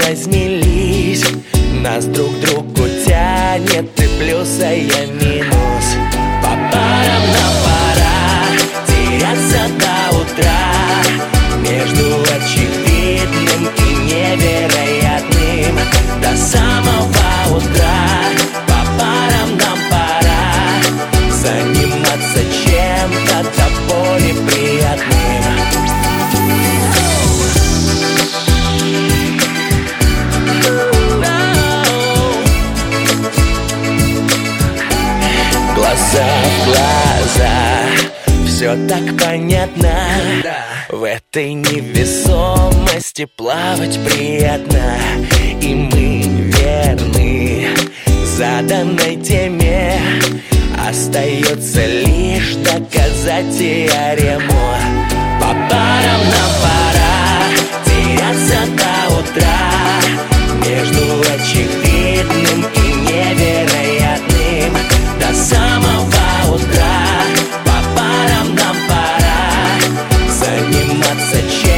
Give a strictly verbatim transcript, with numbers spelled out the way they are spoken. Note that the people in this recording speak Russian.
разнились. Нас друг к другу тянет, ты плюс, а я минус. По парам нам пора теряться до утра, между очевидным и невероятным. До самого утра по парам нам пора заниматься чем-то до боли приятным. Глаза в глаза, все так понятно. В этой невесомости плавать приятно. И мы верны заданной теме. Остается лишь доказать теорему. По парам нам пора теряться до утра, между очевидным и невероятным. До самого утра по парам нам пора заниматься чем-то